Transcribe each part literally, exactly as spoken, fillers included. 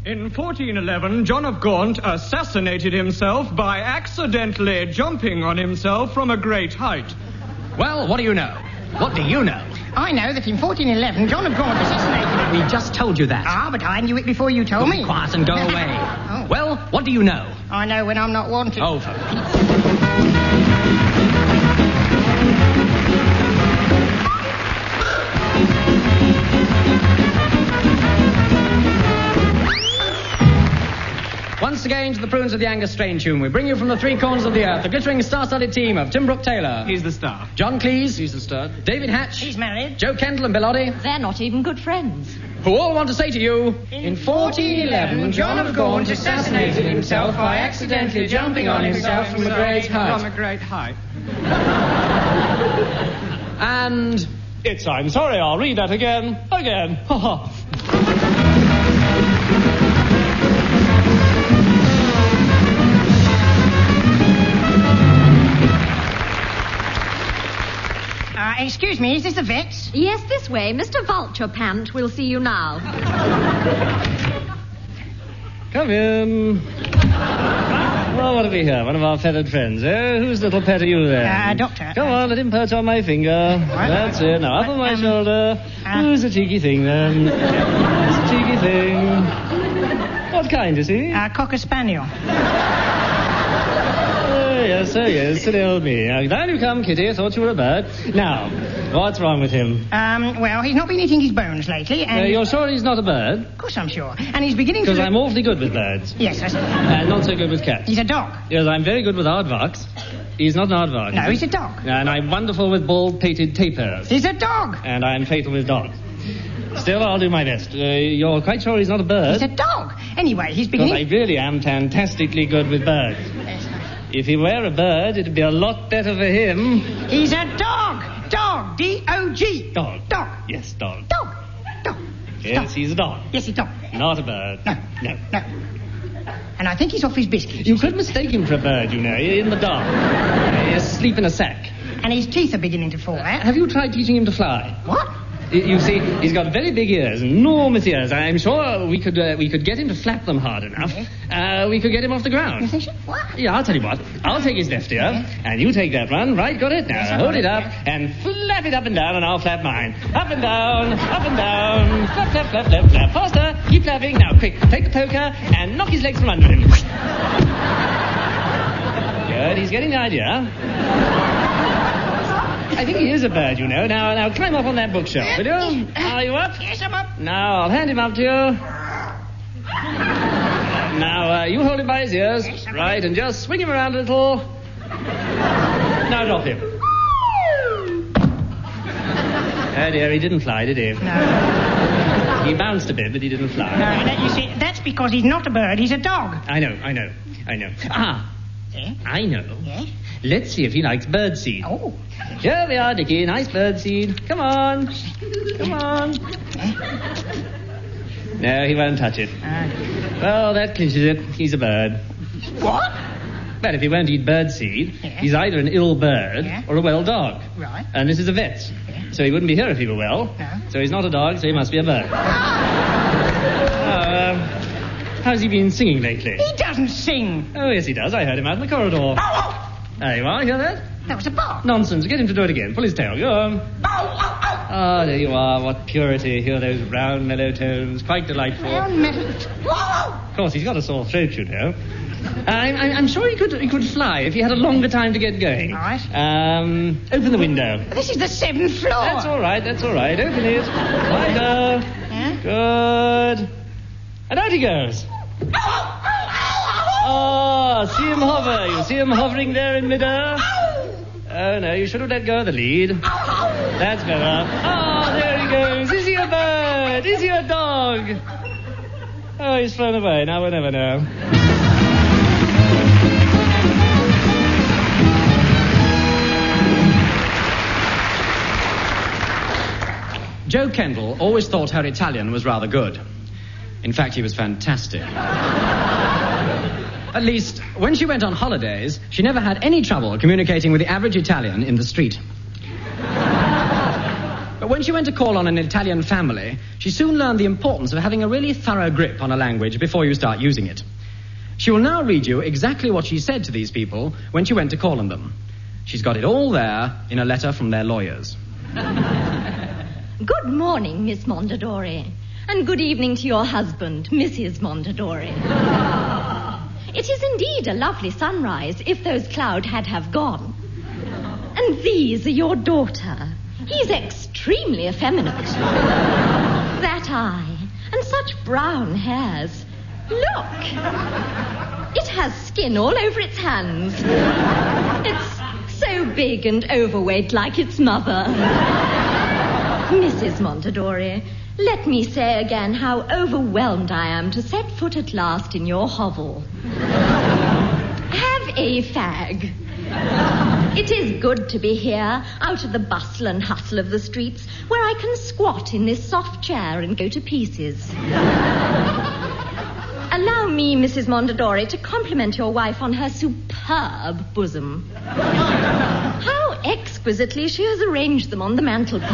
In fourteen eleven, John of Gaunt assassinated himself by accidentally jumping on himself from a great height. Well, what do you know? What do you know? I know that in fourteen eleven, John of Gaunt assassinated him. We just told you that. Ah, but I knew it before you told me. Be quiet and go away. Oh. Well, what do you know? I know when I'm not wanted. Oh, for Once again to the Prunes of the Angus Strain tune. We bring you from the three corners of the earth the glittering star-studded team of Tim Brooke Taylor. He's the star. John Cleese. He's the stud. David Hatch. He's married. Joe Kendall and Bill Oddie. They're not even good friends. Who all want to say to you... In fourteen eleven, John of Gaunt assassinated himself by accidentally jumping on himself from a great height. From a great height. And... It's I'm sorry, I'll read that again. Again. Ha ha. Uh, excuse me, is this the vet's? Yes, this way. Mister Vulture Pant will see you now. Come in. Well, what have we here? One of our feathered friends, eh? Whose little pet are you there? Uh, doctor. Come on, let him perch on my finger. That's it. Now, up on my Um, shoulder. uh, Who's a cheeky thing, then? Who's a cheeky thing? What kind is he? Uh, Cocker Spaniel. Oh, yes, oh, yes, silly old me. Now, down you come, Kitty. I thought you were a bird. Now, what's wrong with him? Um, well, he's not been eating his bones lately, and... Uh, you're sure he's not a bird? Of course I'm sure. And he's beginning to... Because I'm awfully good with birds. Yes, I see. And not so good with cats. He's a dog. Yes, I'm very good with aardvarks. He's not an aardvark. No, is he? he's a dog. And I'm wonderful with bald-pated tapirs. He's a dog. And I'm fatal with dogs. Still, I'll do my best. Uh, you're quite sure he's not a bird? He's a dog. Anyway, he's Because beginning... I really am fantastically good with birds. If he were a bird, it'd be a lot better for him. He's a dog. Dog. D O G. Dog. Dog. Yes, dog. Dog. Dog. Yes, Dog. he's a dog. Yes, he's a dog. Not a bird. No. No. No. And I think he's off his biscuits. You could mistake him for a bird, you know, in the dark. He's asleep in a sack. And his teeth are beginning to fall out. Have you tried teaching him to fly? What? You you see, he's got very big ears, enormous ears. I'm sure we could uh, we could get him to flap them hard enough. Uh, we could get him off the ground. You think so? What? Yeah, I'll tell you what. I'll take his left ear, and you take that one. Right, got it? Now, Yes, I hold got it it, up, yeah. and flap it up and down, and I'll flap mine. Up and down, up and down. Flap, flap, flap, flap, flap. Faster. Keep flapping. Now, quick. Take the poker, and knock his legs from under him. Good, he's getting the idea. I think he is a bird, you know. Now, now, climb up on that bookshelf, will you? Are you up? Yes, I'm up. Now, I'll hand him up to you. Now, uh, you hold him by his ears. Yes, I'm Right, and just swing him around a little. Now, drop him. Oh, dear, he didn't fly, did he? No. He bounced a bit, but he didn't fly. No, that, you see, that's because he's not a bird, he's a dog. I know, I know, I know. Ah, Eh? I know. Yes? Let's see if he likes birdseed. Oh. Here we are, Dickie. Nice birdseed. Come on. Come on. No, he won't touch it. Uh, Well, that clinches it. He's a bird. what? But if he won't eat birdseed, Yeah. he's either an ill bird Yeah. or a well dog. Right. And this is a vet. Yeah. So he wouldn't be here if he were well. No. So he's not a dog, so he must be a bird. Oh, um, how's he been singing lately? He doesn't sing. Oh, yes, he does. I heard him out in the corridor. Oh, oh. There you are. Hear that? That was a bark. Nonsense. Get him to do it again. Pull his tail. Go on. Oh, oh, oh. Ah, there you are. What purity. Hear those round, mellow tones. Quite delightful. Brown metal. Whoa! Of course, he's got a sore throat, you know. I'm, I'm, I'm sure he could he could fly if he had a longer time to get going. All right. Um, open the window. This is the seventh floor. That's all right, that's all right. Open it. Wider. Yeah? Good. And out he goes. Oh, see him hover. You see him hovering there in midair? Oh, no, you should have let go of the lead. That's better. Oh, there he goes. Is he a bird? Is he a dog? Oh, he's flown away. Now we'll never know. Joe Kendall always thought her Italian was rather good. In fact, he was fantastic. At least, when she went on holidays, she never had any trouble communicating with the average Italian in the street. But When she went to call on an Italian family, she soon learned the importance of having a really thorough grip on a language before you start using it. She will now read you exactly what she said to these people when she went to call on them. She's got it all there in a letter from their lawyers. Good morning, Miss Mondadori. And good evening to your husband, Missus Mondadori. It is indeed a lovely sunrise if those clouds had have gone. And these are your daughter. He's extremely effeminate. That eye, and such brown hairs. Look! It has skin all over its hands. It's so big and overweight like its mother. Missus Mondadori, let me say again how overwhelmed I am to set foot at last in your hovel. Have a fag. It is good to be here, out of the bustle and hustle of the streets, where I can squat in this soft chair and go to pieces. Allow me, Missus Mondadori, to compliment your wife on her superb bosom. How exquisitely she has arranged them on the mantelpiece.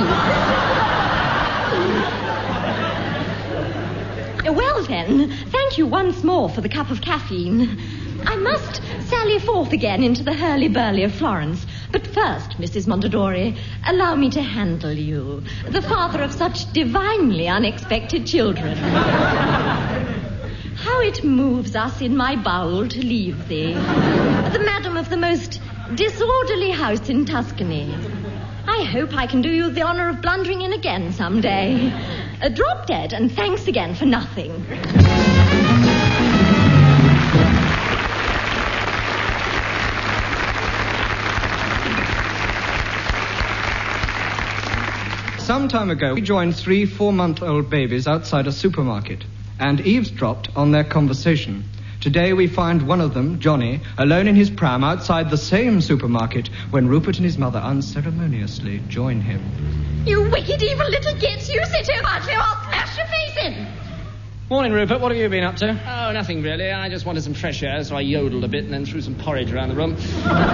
Well, then, thank you once more for the cup of caffeine. I must sally forth again into the hurly-burly of Florence. But first, Missus Mondadori, allow me to handle you, the father of such divinely unexpected children. How it moves us in my bowel to leave thee, the madam of the most disorderly house in Tuscany. I hope I can do you the honor of blundering in again some day. Uh, drop dead, and thanks again for nothing. Some time ago, we joined three four-month-old babies outside a supermarket and eavesdropped on their conversation. Today we find one of them, Johnny, alone in his pram outside the same supermarket when Rupert and his mother unceremoniously join him. You wicked, evil little gits, you sit here quietly or I'll smash your face in. Morning, Rupert. What have you been up to? Oh, nothing really. I just wanted some fresh air, so I yodeled a bit and then threw some porridge around the room.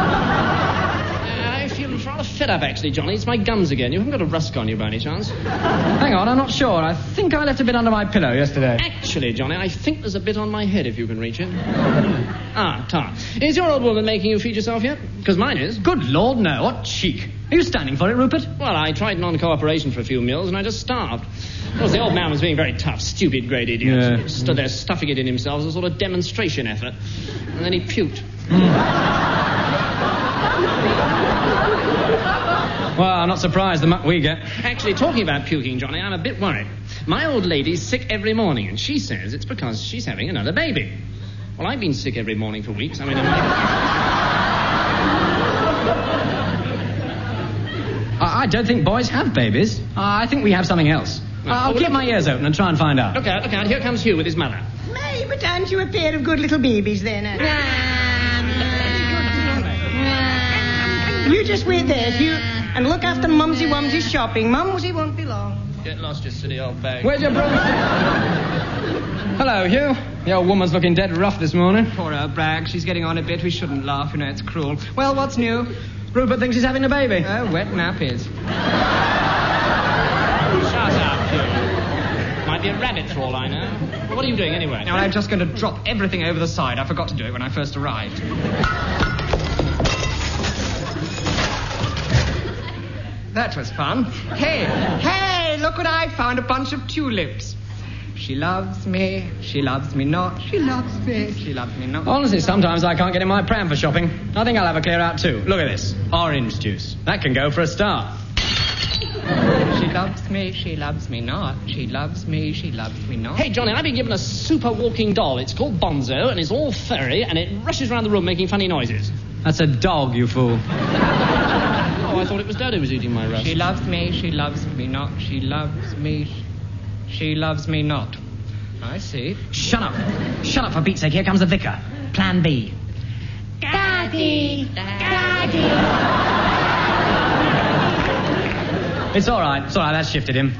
I feel rather fed up, actually, Johnny. It's my gums again. You haven't got a rusk on you by any chance? Hang on, I'm not sure. I think I left a bit under my pillow yesterday. Actually, Johnny, I think there's a bit on my head if you can reach it. Ah, Tar. Is your old woman making you feed yourself yet? Because mine is. Good Lord, no. What cheek. Are you standing for it, Rupert? Well, I tried non-cooperation for a few meals and I just starved. Of course, the old man was being very tough, stupid, great idiot. Yeah. He stood there stuffing it in himself as a sort of demonstration effort. And then he puked. Well, I'm not surprised, the muck we get. Actually, talking about puking, Johnny, I'm a bit worried. My old lady's sick every morning, and she says it's because she's having another baby. Well, I've been sick every morning for weeks. I mean, I'm like... I, I don't think boys have babies. Uh, I think we have something else. No. Uh, I'll Oh, keep look- my ears open and try and find out. Look out, look out. Here comes Hugh with his mother. May, but aren't you a pair of good little babies then? eh? You just wait there, Hugh, and look after Mumsy Wumsy's shopping. Mumsy won't be long. Get lost, you silly old bag. Where's your broomstick? Hello, Hugh. The old woman's looking dead rough this morning. Poor old Bragg. She's getting on a bit. We shouldn't laugh, you know, it's cruel. Well, what's new? Rupert thinks he's having a baby. Oh, wet nappies. Shut up, Hugh. Might be a rabbit for all I know. Well, what are you doing anyway? Now, I'm just going to drop everything over the side. I forgot to do it when I first arrived. That was fun. Hey, hey, look what I found. A bunch of tulips. She loves me, she loves me not, she loves me, she loves me not. Honestly, sometimes I can't get in my pram for shopping. I think I'll have a clear out too. Look at this. Orange juice. That can go for a start. She loves me, she loves me not, she loves me, she loves me not. Hey, Johnny, I've been given a super walking doll. It's called Bonzo, and it's all furry, and it rushes around the room making funny noises. That's a dog, you fool. Oh, I thought it was Dad who was eating my rusk. She loves me, she loves me not, she loves me, she loves me not. I see. Shut up. Shut up, for Pete's sake. Here comes the vicar. Plan B. Daddy, Daddy. It's all right. It's all right. That's shifted him.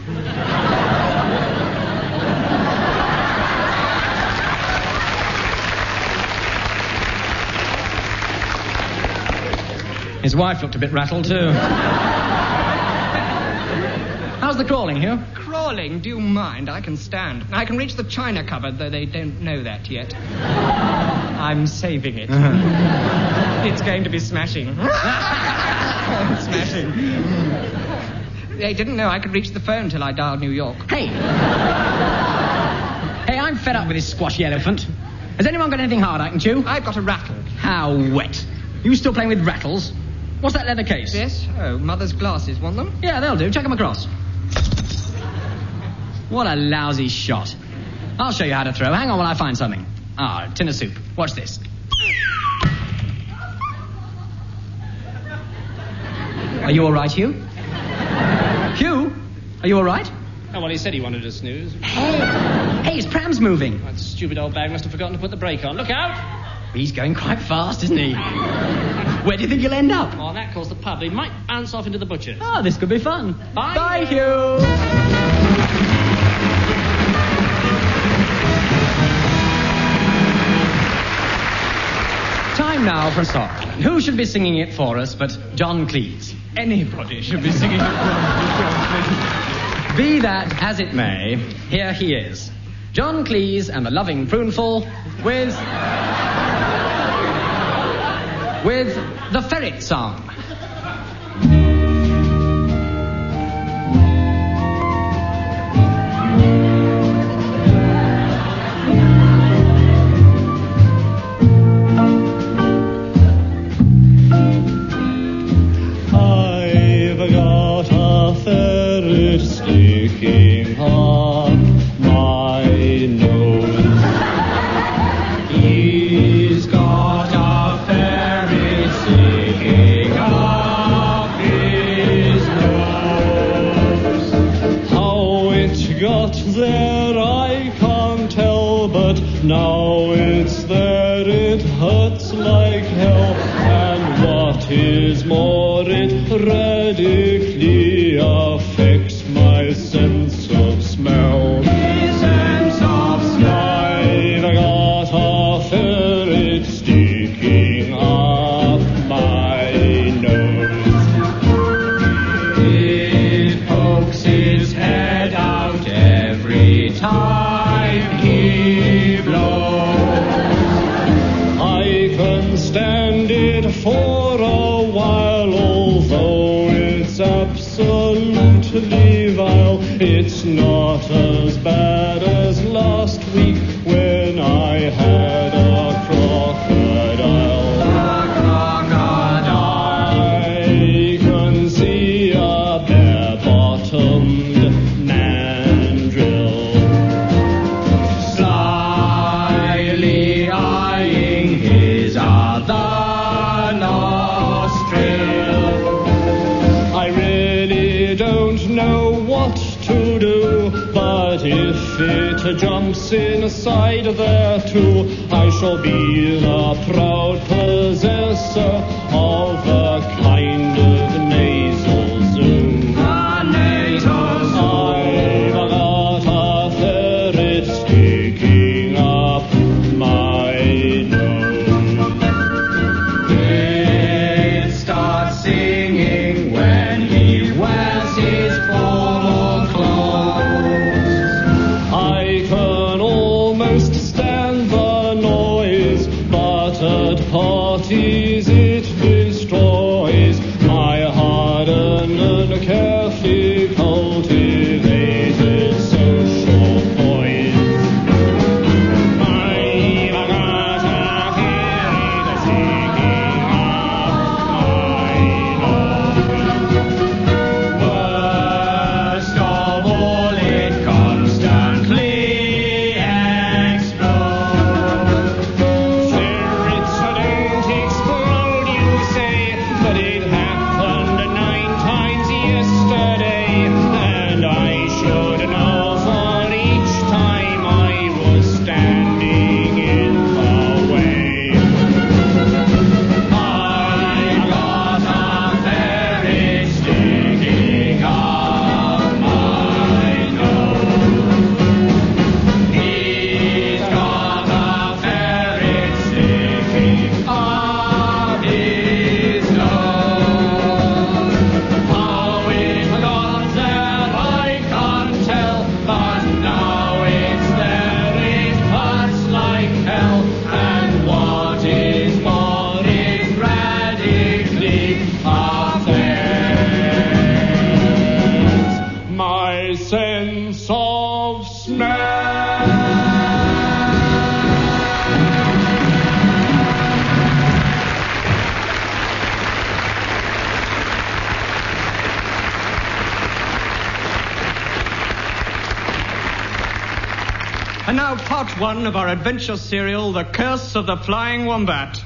His wife looked a bit rattled, too. the crawling, Hugh? Crawling? Do you mind? I can stand. I can reach the china cupboard, though they don't know that yet. I'm saving it. It's going to be smashing. Smashing. They didn't know I could reach the phone till I dialed New York. Hey! Hey, I'm fed up with this squashy elephant. Has anyone got anything hard I can chew? I've got a rattle. How wet. You still playing with rattles? What's that leather case? Yes? Oh, Mother's glasses. Want them? Yeah, they'll do. Chuck them across. What a lousy shot. I'll show you how to throw. Hang on while I find something. Ah, a tin of soup. Watch this. Are you all right, Hugh? Hugh? Are you all right? Oh, well, he said he wanted to snooze. Hey! Hey, his pram's moving. That stupid old bag must have forgotten to put the brake on. Look out! He's going quite fast, isn't he? Where do you think he'll end up? Oh, that calls the pub. He might bounce off into the butcher's. Oh, this could be fun. Bye, Bye, Hugh. Hugh. Time now for a song. Who should be singing it for us but John Cleese? Anybody should be singing it for us. Be that as it may, here he is. John Cleese and the Loving Pruneful with... with the Ferret Song. I've got a ferret sticking up my nose. He's got a ferret sticking up his nose. How it got there I can't tell, but now it's there, it hurts like hell. And what is more, it radically affects my sense of smell. Sense of smell. I've got a ferret sticking up my nose. It pokes its head out every time he blows. I can stand it for a while, although it's absolutely vile. It's not as bad as last week when I had a crocodile. A crocodile. I can see a bare-bottomed mandrill slyly eyeing his other nostril. I really don't know what to do, but if it jumps inside there too, I shall be the proud possessor of a kind of nasal zoo. A nasal zoo. I've got a ferret sticking up my nose. It starts singing when he wears his formal clothes. I can almost stand the noise, but at parties it destroys And now part one of our adventure serial, The Curse of the Flying Wombat.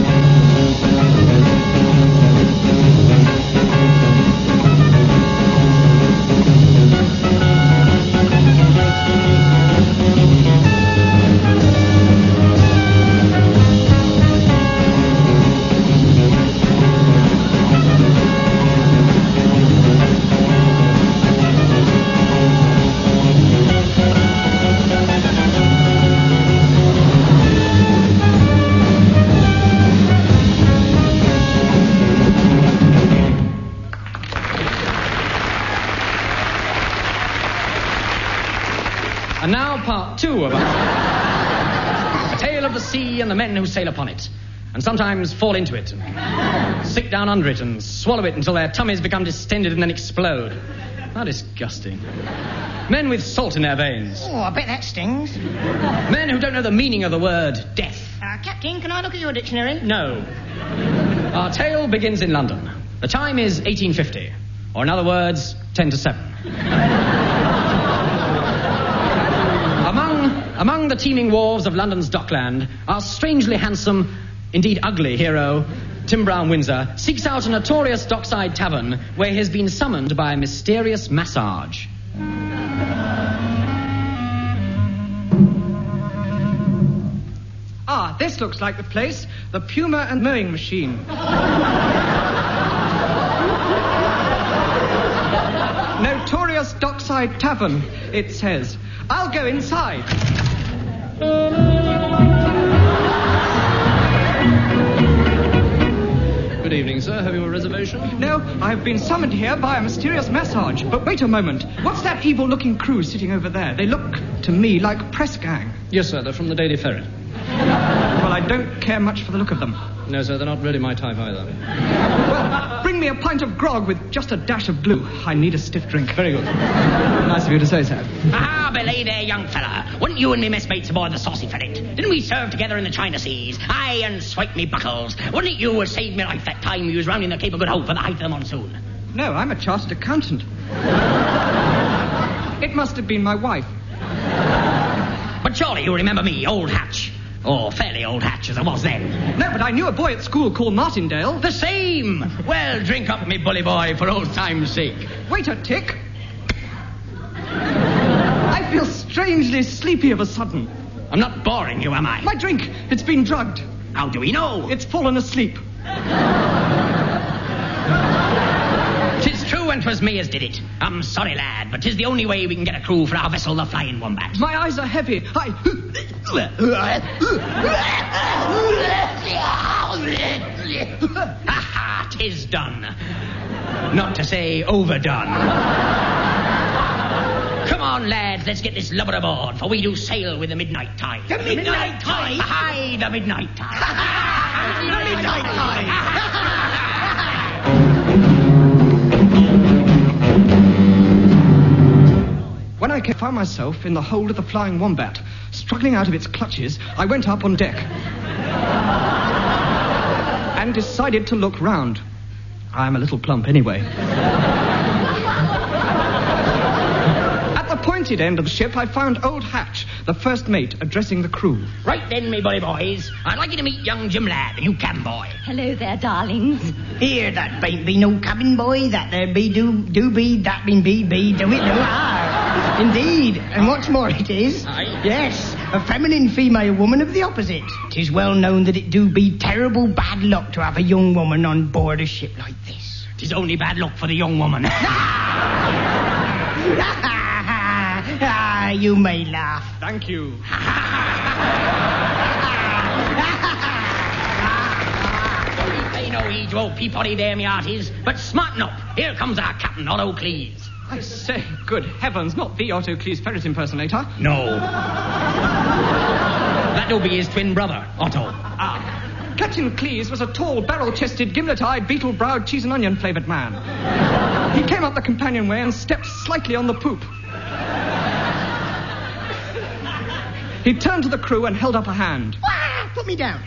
And now part two of our a tale of the sea and the men who sail upon it, and sometimes fall into it, and sink down under it and swallow it until their tummies become distended and then explode. How disgusting. Men with salt in their veins. Oh, I bet that stings. Men who don't know the meaning of the word death. Uh, Captain, can I look at your dictionary? No. Our tale begins in London. The time is eighteen fifty, or in other words, ten to seven. Among, among the teeming wharves of London's dockland, our strangely handsome, indeed ugly hero, Tim Brown Windsor, seeks out a notorious dockside tavern where he has been summoned by a mysterious massage. Ah, this looks like the place. The Puma and mowing machine. Notorious dockside tavern, it says. I'll go inside. Good evening, sir. Have you a reservation? No, I have been summoned here by a mysterious massage. But wait a moment. What's that evil-looking crew sitting over there? They look, to me, like press gang. Yes, sir. They're from the Daily Ferret. Well, I don't care much for the look of them. No, sir. They're not really my type either. Well, bring me a pint of grog with just a dash of glue. I need a stiff drink. Very good. Nice of you to say so. Ah, belay there, young fella. Weren't you and me messmates aboard the Saucy Ferret? Didn't we serve together in the China Seas? Aye, and swipe me buckles. Wasn't it you who saved me life that time you was rounding the Cape of Good Hope for the height of the monsoon? No, I'm a chartered accountant. It must have been my wife. But surely you remember me, Old Hatch. Or fairly old Hatch as I was then. No, but I knew a boy at school called Martindale. The same! Well, drink up, me bully boy, for old time's sake. Wait a tick. I feel strangely sleepy of a sudden. I'm not boring you, am I? My drink, it's been drugged. How do we know? It's fallen asleep. Tis true and 'twas me as did it. I'm sorry, lad, but 'tis the only way we can get a crew for our vessel, the Flying Wombat. My eyes are heavy. I... Ha ha, 'tis done. Not to say overdone. Come on, lads, let's get this lubber aboard, for we do sail with the midnight tide. The midnight tide? Aye, the midnight tide. The midnight tide. When I found myself in the hold of the Flying Wombat, struggling out of its clutches, I went up on deck and decided to look round. I'm a little plump anyway. At the pointed end of the ship, I found Old Hatch, the first mate, addressing the crew. Right then, me bully boys, I'd like you to meet young Jim Ladd, the new cabin boy. Hello there, darlings. Here, that bain't be no cabin boy, that there be do, do be, that been be, be, do it, do ah. Indeed, and what's more it is, Aye. yes, a feminine female woman of the opposite. 'Tis well known that it do be terrible bad luck to have a young woman on board a ship like this. 'Tis only bad luck for the young woman. Ah, you may laugh. Thank you. Pay no heed to old Peabody there, me hearties, but smarten up. Here comes our captain, Otto Cleese. I say, good heavens, not the Otto Cleese Ferret impersonator. No. That'll be his twin brother, Otto. Ah, Captain Cleese was a tall, barrel-chested, gimlet-eyed, beetle-browed, cheese and onion-flavoured man. He came up the companionway and stepped slightly on the poop. He turned to the crew and held up a hand. Ah, put me down.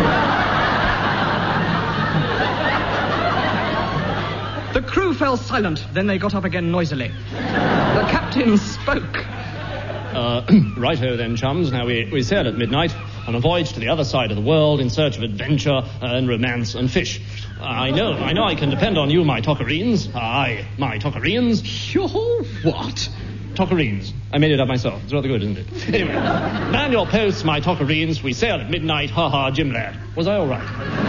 The crew fell silent, then they got up again noisily. The captain spoke. Uh, righto then, chums. Now we, we sail at midnight on a voyage to the other side of the world in search of adventure uh, and romance and fish. Uh, I know, I know I can depend on you, my Toccarines. Aye, my Toccarines. Your what? Toccarines. I made it up myself. It's rather good, isn't it? Anyway, man your posts, my Toccarines. We sail at midnight. Ha ha, Jim lad. Was I all right?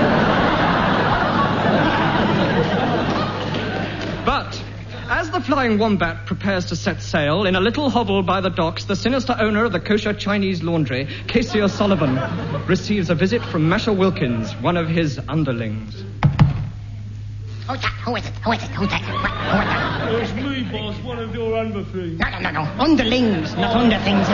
But as the Flying Wombat prepares to set sail, in a little hovel by the docks, the sinister owner of the kosher Chinese laundry, Casey O'Sullivan, receives a visit from Masha Wilkins, one of his underlings. Who's that? Who is it? Who is it? Who's that? What? Who is that? It's me, boss, one of your underlings. No, no, no, no. Underlings, not underthings.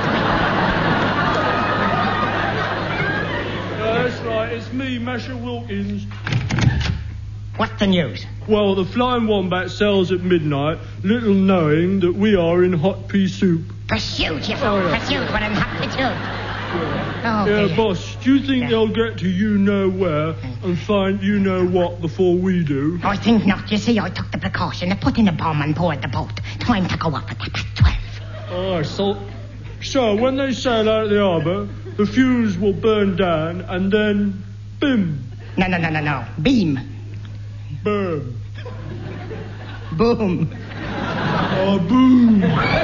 That's right, it's me, Masha Wilkins. What's the news? Well, the Flying Wombat sails at midnight, little knowing that we are in hot pea soup. Pursuit, you fool. Oh, yeah. Pursuit, what I'm happy to. Oh, Yeah, dear. boss, do you think Yeah. they'll get to you-know-where and find you-know-what before we do? I think not. You see, I took the precaution of putting a bomb on board the boat. Time to go off at past twelve. Oh, so... So, when they sail out of the harbour, the fuse will burn down, and then... Bim! No, no, no, no, no. Beam. Boom! Boom. Oh, boom!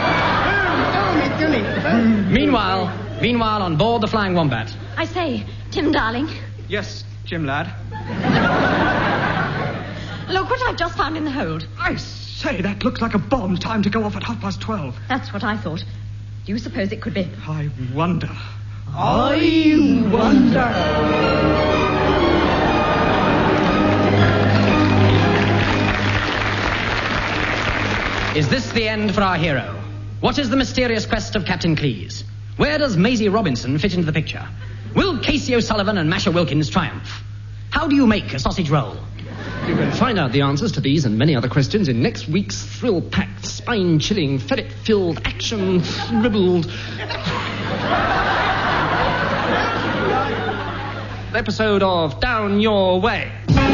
Meanwhile, meanwhile, on board the Flying Wombat. I say, Tim, darling, Yes, Jim lad. look what I've just found in the hold. I say, that looks like a bomb. Time to go off at half past twelve. That's what I thought. Do you suppose it could be? I wonder. I wonder. Is this the end for our hero? What is the mysterious quest of Captain Cleese? Where does Maisie Robinson fit into the picture? Will Casey O'Sullivan and Masha Wilkins triumph? How do you make a sausage roll? You can find out the answers to these and many other questions in next week's thrill-packed, spine-chilling, ferret-filled, action-ribbled episode of Down Your Way.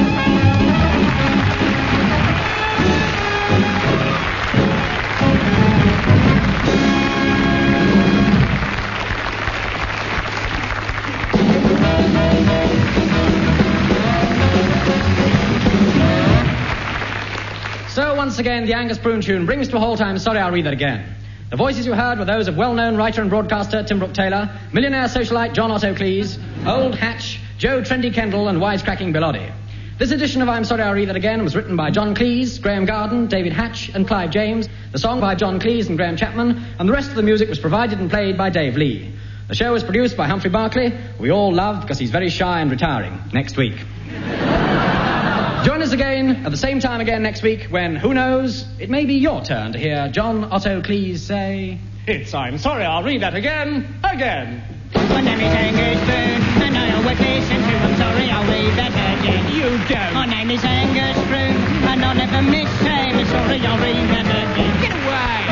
So once again, the Angus Prune tune brings to a halt. I'm sorry, I'll read that again. The voices you heard were those of well-known writer and broadcaster Tim Brooke Taylor, millionaire socialite John Otto Cleese, Old Hatch, Joe Trendy Kendall, and wisecracking Bill Oddie. This edition of I'm Sorry, I'll Read That Again was written by John Cleese, Graham Garden, David Hatch, and Clive James, the song by John Cleese and Graham Chapman, and the rest of the music was provided and played by Dave Lee. The show was produced by Humphrey Barclay, who we all love because he's very shy and retiring, next week. Join us again at the same time again next week when, who knows, it may be your turn to hear John Otto Cleese say... It's I'm sorry, I'll read that again, again. My name is Angus Prune, and I always listen to I'm sorry, I'll read that again. You don't. My name is Angus Prune, and I'll never miss saying I'm sorry, I'll read that again. Get away!